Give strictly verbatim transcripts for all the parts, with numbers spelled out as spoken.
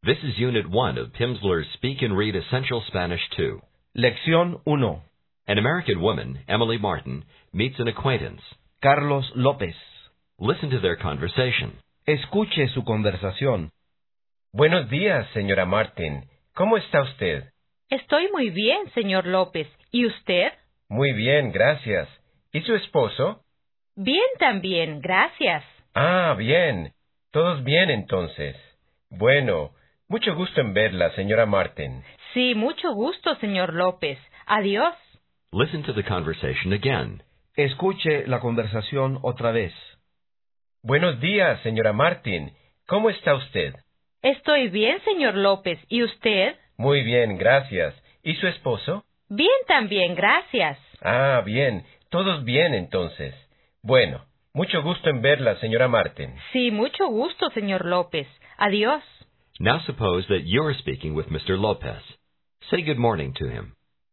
This is Unit one of Pimsleur's Speak and Read Essential Spanish two. Lección uno. An American woman, Emily Martin, meets an acquaintance. Carlos López. Listen to their conversation. Escuche su conversación. Buenos días, señora Martin. ¿Cómo está usted? Estoy muy bien, señor López. ¿Y usted? Muy bien, gracias. ¿Y su esposo? Bien también, gracias. Ah, bien. Todos bien, entonces. Bueno, mucho gusto en verla, señora Martin. Sí, mucho gusto, señor López. Adiós. Listen to the conversation again. Escuche la conversación otra vez. Buenos días, señora Martin. ¿Cómo está usted? Estoy bien, señor López. ¿Y usted? Muy bien, gracias. ¿Y su esposo? Bien también, gracias. Ah, bien. Todos bien, entonces. Bueno, mucho gusto en verla, señora Martin. Sí, mucho gusto, señor López. Adiós. Now suppose that you're speaking with Mister Lopez. Say good morning to him.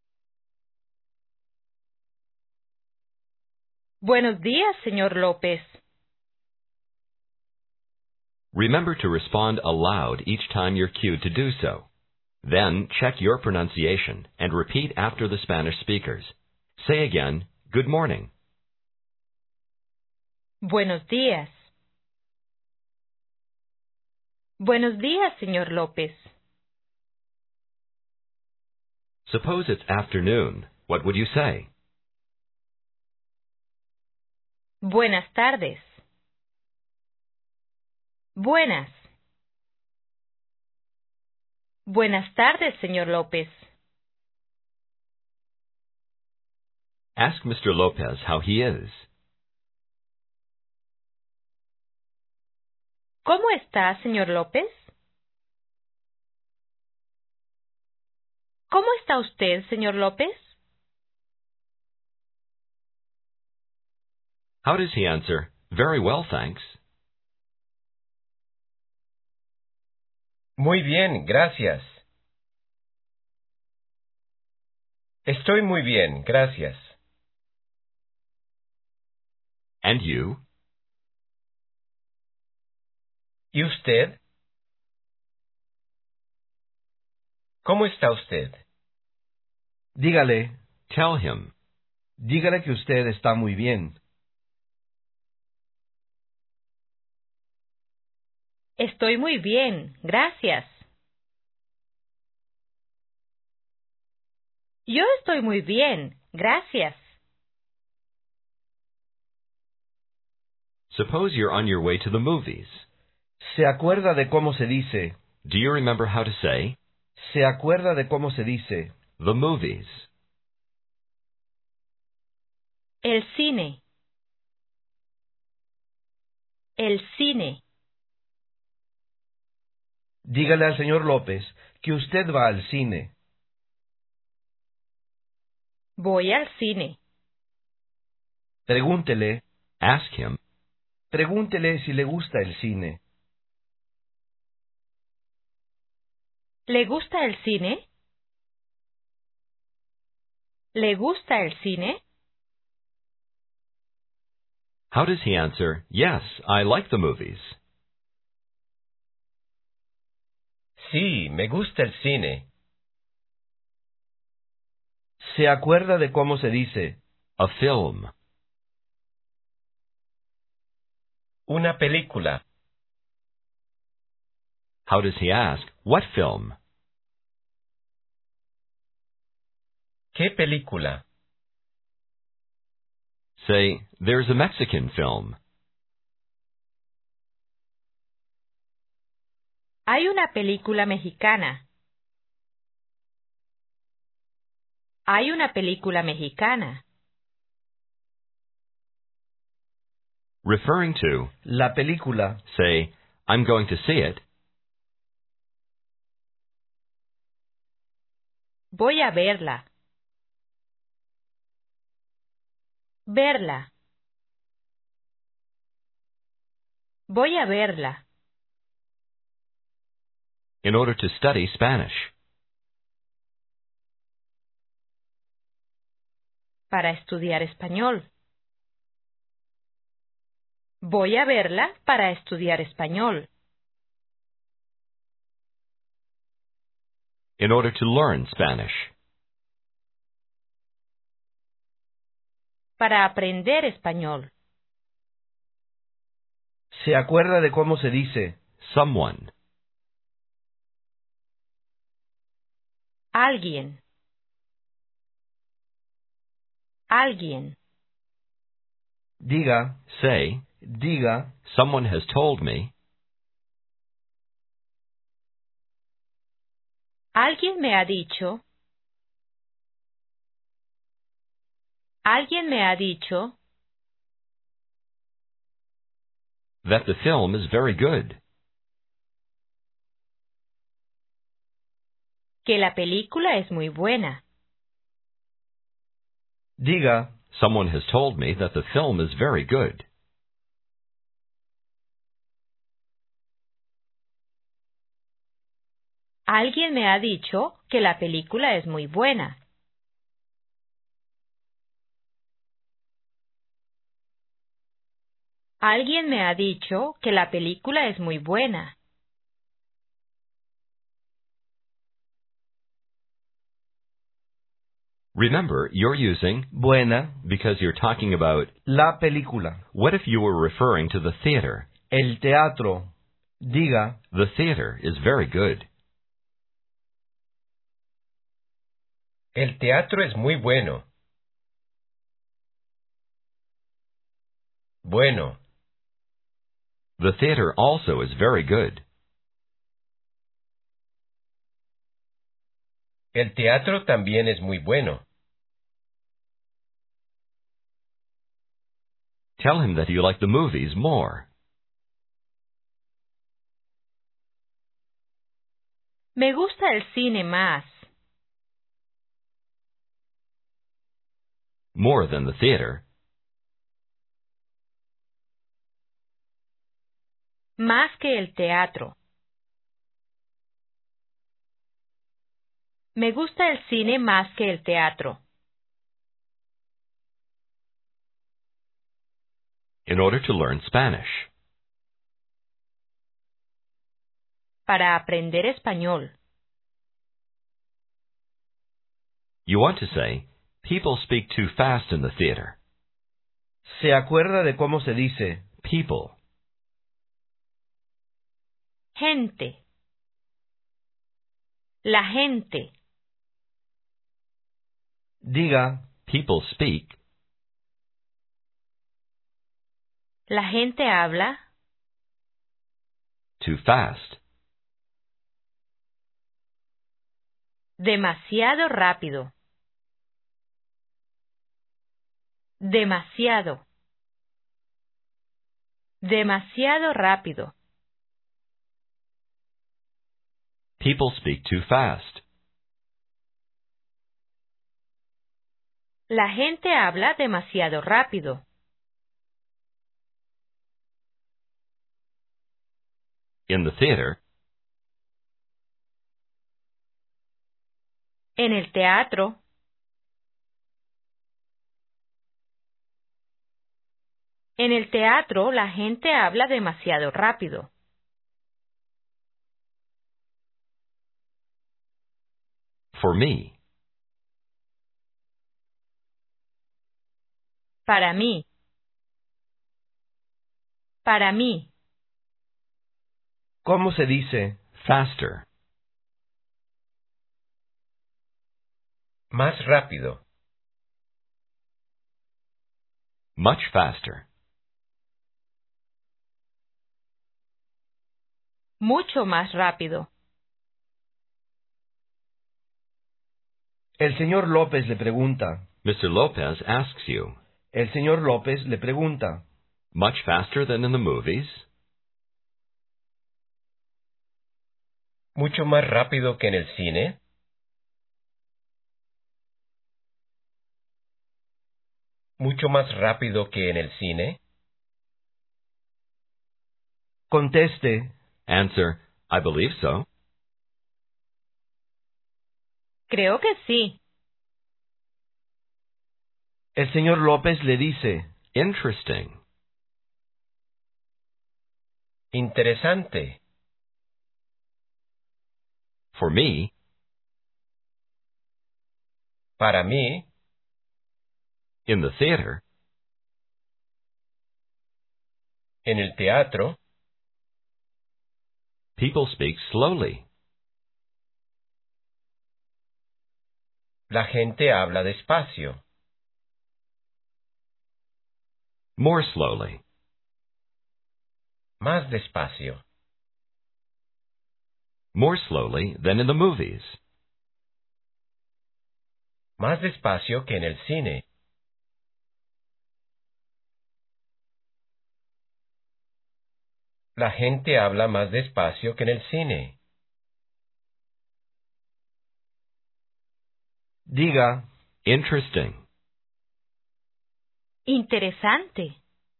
Buenos días, señor López. Remember to respond aloud each time you're cued to do so. Then check your pronunciation and repeat after the Spanish speakers. Say again, good morning. Buenos días. Buenos días, señor López. Suppose it's afternoon. What would you say? Buenas tardes. Buenas. Buenas tardes, señor López. Ask Mister Lopez how he is. ¿Cómo está, señor López? ¿Cómo está usted, señor López? How does he answer? Very well, thanks. Muy bien, gracias. Estoy muy bien, gracias. And you? ¿Y usted? ¿Cómo está usted? Dígale, Tell him. dígale que usted está muy bien. Estoy muy bien, gracias. Yo estoy muy bien, gracias. Suppose you're on your way to the movies. ¿Se acuerda de cómo se dice? Do you remember how to say? ¿Se acuerda de cómo se dice? The movies. El cine. El cine. Dígale al señor López que usted va al cine. Voy al cine. Pregúntele, Ask him. pregúntele si le gusta el cine. ¿Le gusta el cine? ¿Le gusta el cine? How does he answer? Yes, I like the movies. Sí, me gusta el cine. ¿Se acuerda de cómo se dice? A film. Una película. How does he ask? What film? ¿Qué película? Say, there's a Mexican film. Hay una película mexicana. Hay una película mexicana. Referring to, La película. say, I'm going to see it. Voy a verla. Verla. Voy a verla. In order to study Spanish. Para estudiar español. Voy a verla para estudiar español. In order to learn Spanish. Para aprender español. ¿Se acuerda de cómo se dice? Someone. Alguien. Alguien. Diga, Say, diga, someone has told me. Alguien me ha dicho. Alguien me ha dicho. That the film is very good. Que la película es muy buena. diga, Someone has told me that the film is very good. Alguien me ha dicho que la película es muy buena. Alguien me ha dicho que la película es muy buena. Remember, you're using buena, because you're talking about. la película, What if you were referring to the theater? el teatro. Diga, The theater is very good. El teatro es muy bueno. Bueno. The theater also is very good. El teatro también es muy bueno. Tell him that you like the movies more. Me gusta el cine más. More than the theater. Más que el teatro. Me gusta el cine más que el teatro. In order to learn Spanish. Para aprender español. You want to say, people speak too fast in the theater. ¿se acuerda de cómo se dice? People. Gente. La gente. Diga, People speak. La gente habla. Too fast. Demasiado rápido. Demasiado. Demasiado rápido. People speak too fast. La gente habla demasiado rápido. In the theater. En el teatro. En el teatro la gente habla demasiado rápido. For me. Para mí. Para mí. ¿cómo se dice? Faster. Más rápido. Much faster. Mucho más rápido. El señor López le pregunta. Mister Lopez asks you, El señor López le pregunta. much faster than in the movies? ¿Mucho más rápido que en el cine? ¿Mucho más rápido que en el cine? Conteste, Answer, I believe so. Creo que sí. el señor López le dice. Interesting. Interesante. For me, Para mí, In the theater, en el teatro, people speak slowly. la gente habla despacio. More slowly. Más despacio. More slowly than in the movies. Más despacio que en el cine. La gente habla más despacio que en el cine. Diga, Interesting. Interesante.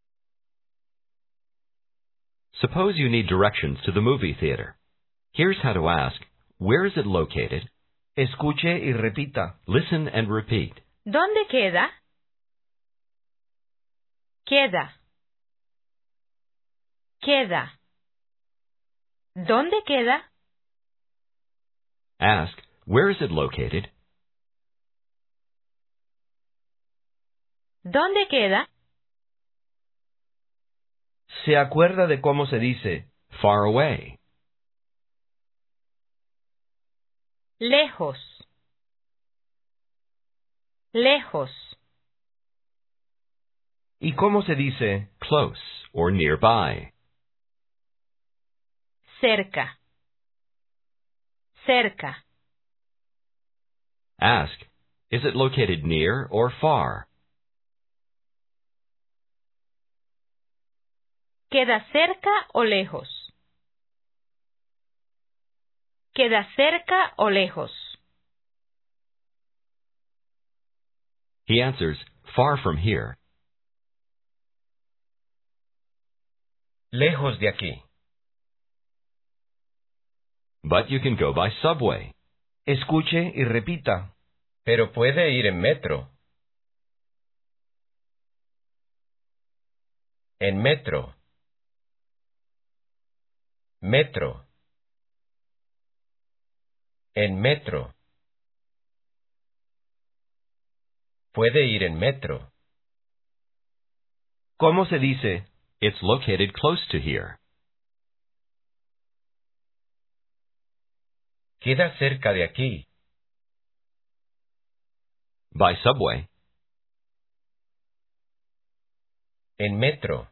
Suppose you need directions to the movie theater. Here's how to ask, where is it located? escuche y repita. Listen and repeat. ¿Dónde queda? Queda. Queda. ¿Dónde queda? Ask, where is it located? ¿Dónde queda? ¿Se acuerda de cómo se dice? Far away. Lejos. Lejos. ¿Y cómo se dice? Close or nearby. Cerca. Cerca. Ask, is it located near or far? ¿Queda cerca o lejos? ¿Queda cerca o lejos? He answers, far from here. Lejos de aquí. But you can go by subway. Escuche y repita. Pero puede ir en metro. En metro. Metro. En metro. Puede ir en metro. ¿Cómo se dice? It's located close to here. Queda cerca de aquí. By subway. En metro.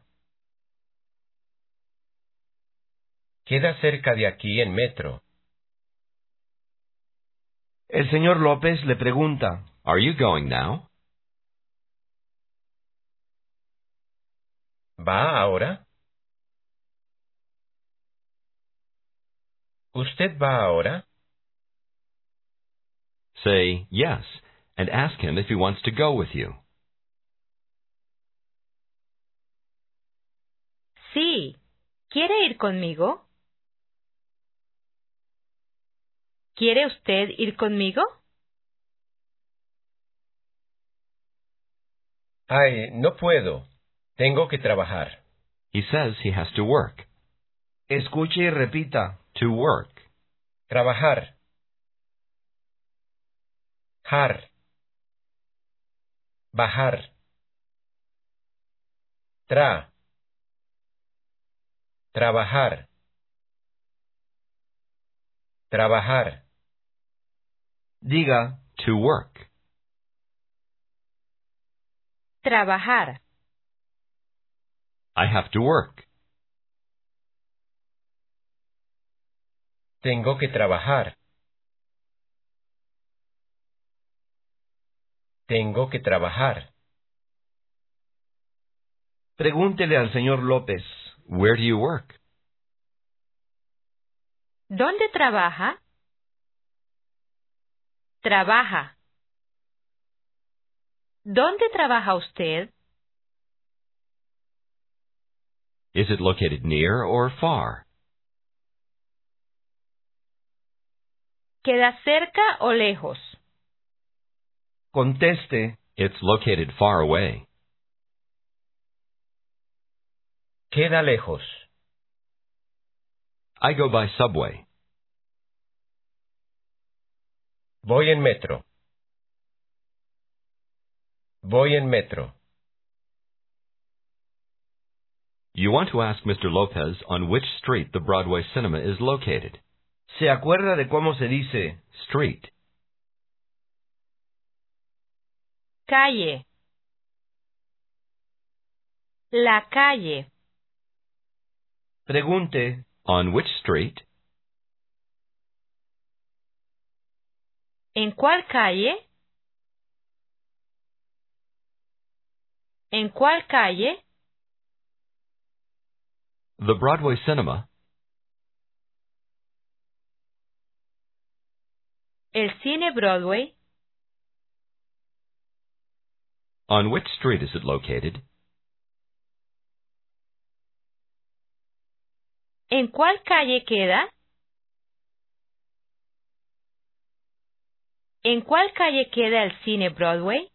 Queda cerca de aquí en metro. El señor López le pregunta. Are you going now? ¿Va ahora? ¿Usted va ahora? Say yes, and ask him if he wants to go with you. Sí. ¿Quiere ir conmigo? ¿Quiere usted ir conmigo? Ay, no puedo. Tengo que trabajar. He says he has to work. Escuche y repita. To work. Trabajar. Jar. Bajar. Tra. Trabajar. Trabajar. Diga, To work. Trabajar. I have to work. Tengo que trabajar. Tengo que trabajar. pregúntele al señor López. Where do you work? ¿Dónde trabaja? Trabaja. ¿Dónde trabaja usted? Is it located near or far? ¿Queda cerca o lejos? Conteste, It's located far away. Queda lejos. I go by subway. Voy en metro. Voy en metro. You want to ask Mister Lopez on which street the Broadway Cinema is located. ¿Se acuerda de cómo se dice Street. Calle. La calle. Pregunte, On which street? ¿En cuál calle? ¿En cuál calle? The Broadway Cinema. El cine Broadway. On which street is it located? ¿En cuál calle queda? ¿En cuál calle queda el cine Broadway?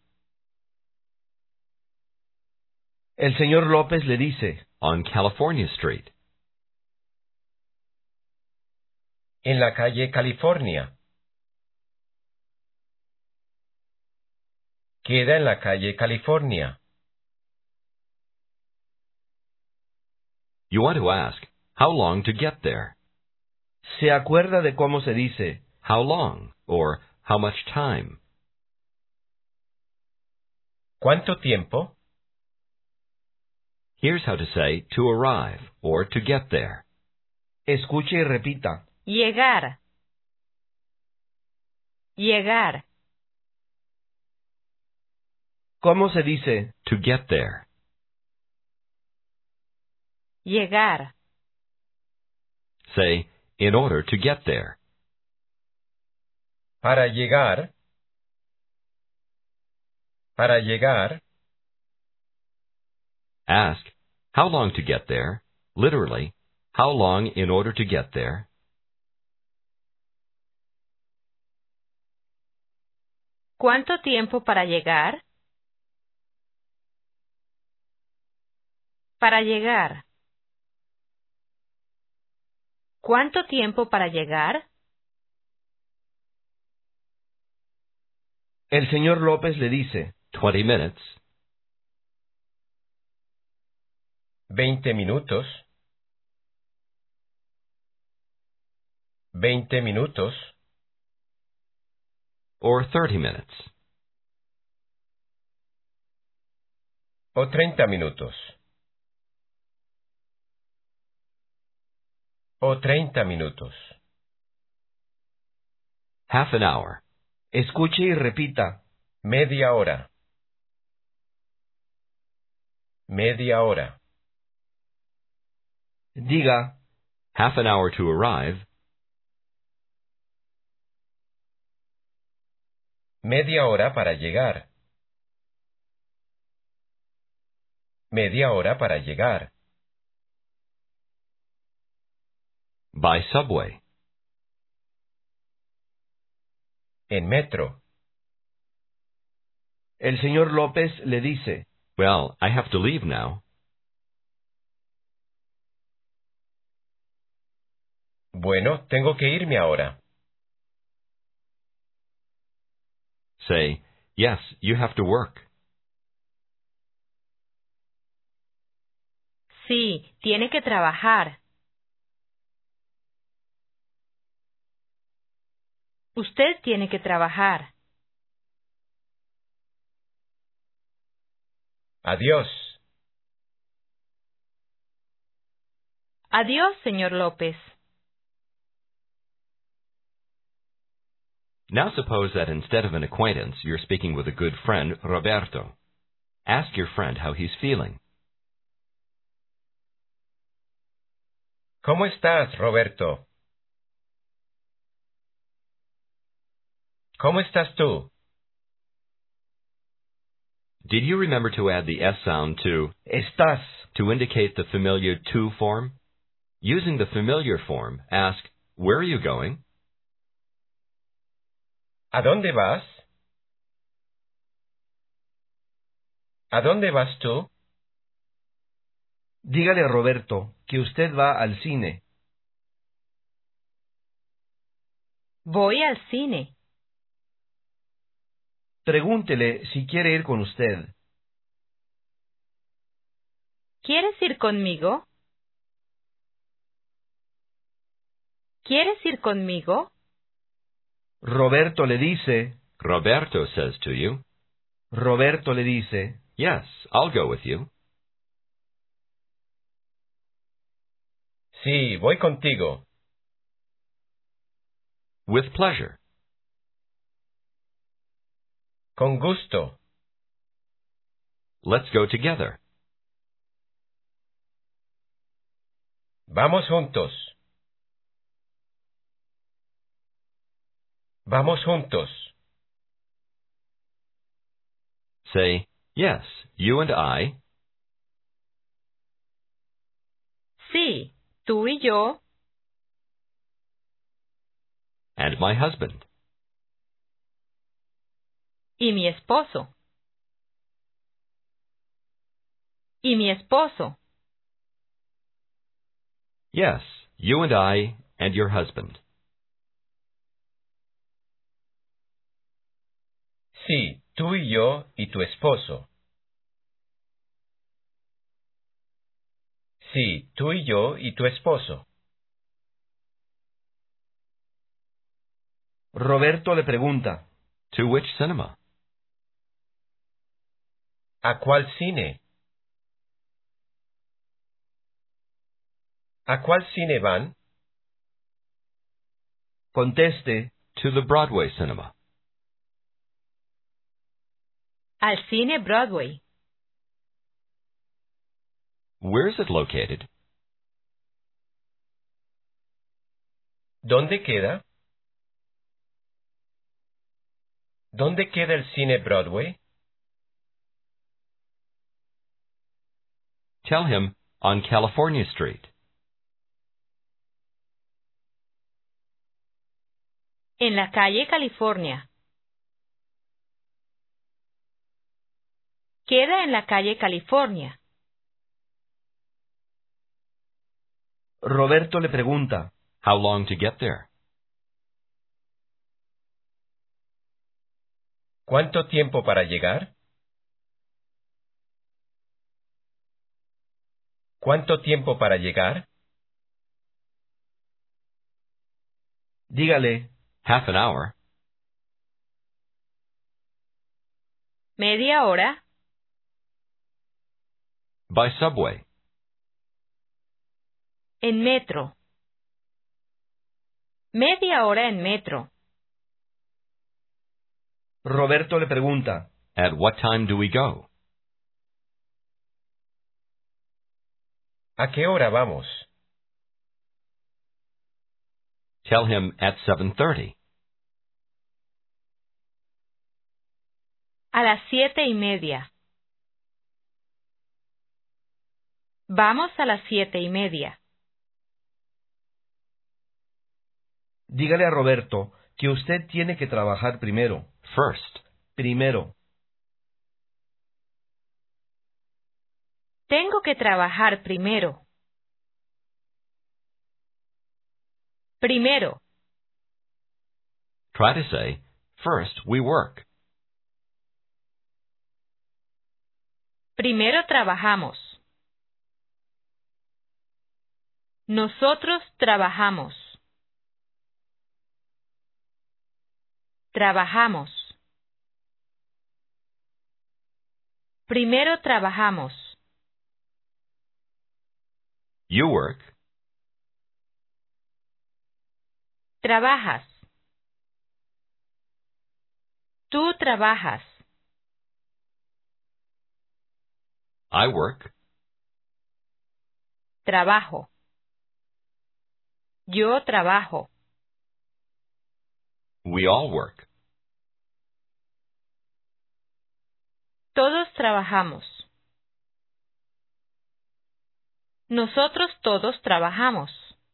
el señor López le dice, On California Street. En la calle California. Queda en la calle California. You want to ask, how long to get there? ¿se acuerda de cómo se dice How long? Or how much time? ¿Cuánto tiempo? Here's how to say to arrive or to get there. Escuche y repita. Llegar. Llegar. ¿Cómo se dice To get there. Llegar. Say, in order to get there. Para llegar. Para llegar. Ask, how long to get there? Literally, how long in order to get there? ¿Cuánto tiempo para llegar? Para llegar. ¿Cuánto tiempo para llegar? El señor López le dice, Twenty minutes. Veinte minutos. Veinte minutos. Or thirty minutes. O treinta minutos. O treinta minutos. Half an hour. escuche y repita. Media hora. Media hora. Diga, Half an hour to arrive. Media hora para llegar. Media hora para llegar. By subway. En metro. el señor López le dice, Well, I have to leave now. Bueno, tengo que irme ahora. Say, yes, you have to work. Sí, tiene que trabajar. Usted tiene que trabajar. Adiós. Adiós, señor López. Now suppose that instead of an acquaintance, you're speaking with a good friend, Roberto. Ask your friend how he's feeling. ¿Cómo estás, Roberto? ¿Cómo estás tú? Did you remember to add the S sound to estás, to indicate the familiar to form? Using the familiar form, ask, where are you going? ¿A dónde vas? ¿A dónde vas tú? dígale a Roberto que usted va al cine. Voy al cine. Pregúntele si quiere ir con usted. ¿Quieres ir conmigo? ¿Quieres ir conmigo? Roberto le dice, Roberto says to you, Roberto le dice, yes, I'll go with you. Sí, voy contigo. With pleasure. Con gusto. Let's go together. Vamos juntos. Vamos juntos. Say, yes, you and I, Sí, tú y yo, and my husband. y mi esposo. Y mi esposo. Yes, you and I, and your husband. Sí, tú y yo y tu esposo. Sí, tú y yo y tu esposo. Roberto le pregunta, To which cinema? ¿A cuál cine? ¿A cuál cine van? conteste, To the Broadway cinema. Al cine Broadway. Where is it located? ¿Dónde queda? ¿Dónde queda el cine Broadway? Tell him, on California Street. En la calle California. Queda en la calle California. Roberto le pregunta, How long to get there? ¿Cuánto tiempo para llegar? ¿Cuánto tiempo para llegar? dígale, Half an hour. Media hora. By subway. En metro. Media hora en metro. Roberto le pregunta, At what time do we go? ¿A qué hora vamos? Tell him at seven thirty. A las siete y media. Vamos a las siete y media. dígale a Roberto que usted tiene que trabajar primero, First. primero. Tengo que trabajar primero. Primero. Try to say, first we work. Primero trabajamos. Nosotros trabajamos. Trabajamos. Primero trabajamos. You work. Trabajas. Tú trabajas. I work. Trabajo. Yo trabajo. We all work. Todos trabajamos. Nosotros todos trabajamos.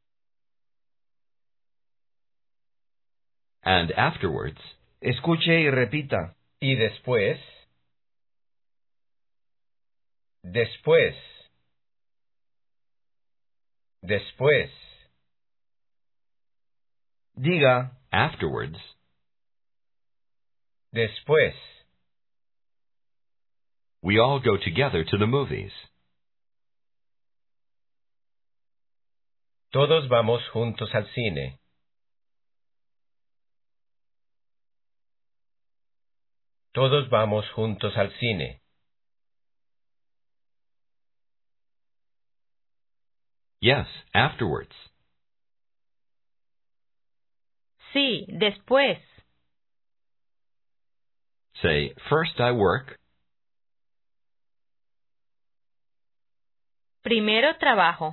And afterwards, Escuche y repita, Y después, después, después, diga, afterwards, después, We all go together to the movies. Todos vamos juntos al cine. Todos vamos juntos al cine. Yes, afterwards. Sí, después. Say, first I work. Primero trabajo.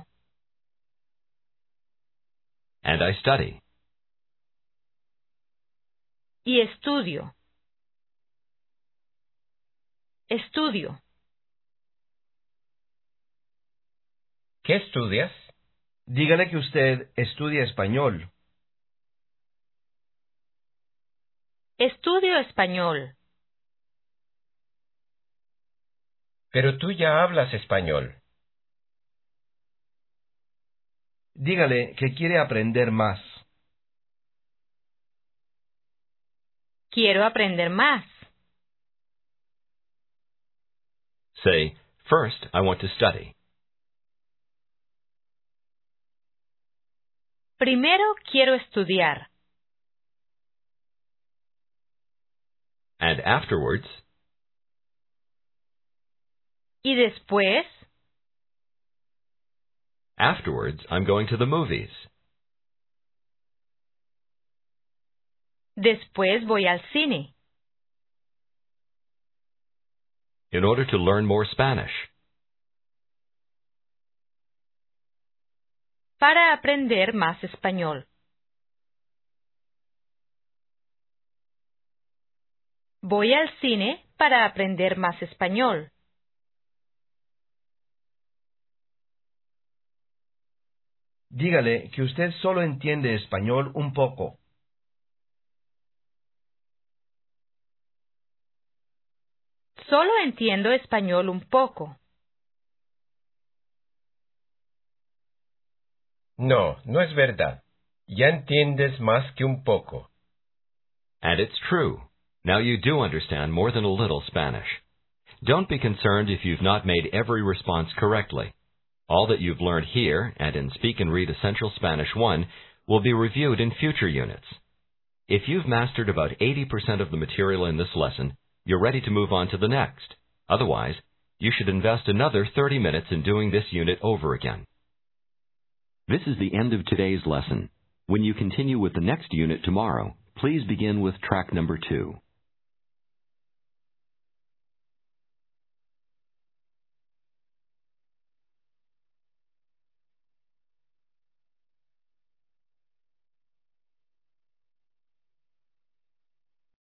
And I study. Y estudio. Estudio. ¿Qué estudias? Dígale que usted estudia español. Estudio español. Pero tú ya hablas español. Dígale que quiere aprender más. Quiero aprender más. Say, first I want to study. Primero quiero estudiar. And afterwards, Y después, afterwards I'm going to the movies. después voy al cine. In order to learn more Spanish. Para aprender más español. Voy al cine para aprender más español. Dígale que usted solo entiende español un poco. Solo entiendo español un poco. No, no es verdad. Ya entiendes más que un poco. And it's true. Now you do understand more than a little Spanish. Don't be concerned if you've not made every response correctly. All that you've learned here and in Speak and Read Essential Spanish one will be reviewed in future units. If you've mastered about eighty percent of the material in this lesson, you're ready to move on to the next. Otherwise, you should invest another thirty minutes in doing this unit over again. This is the end of today's lesson. When you continue with the next unit tomorrow, please begin with track number two.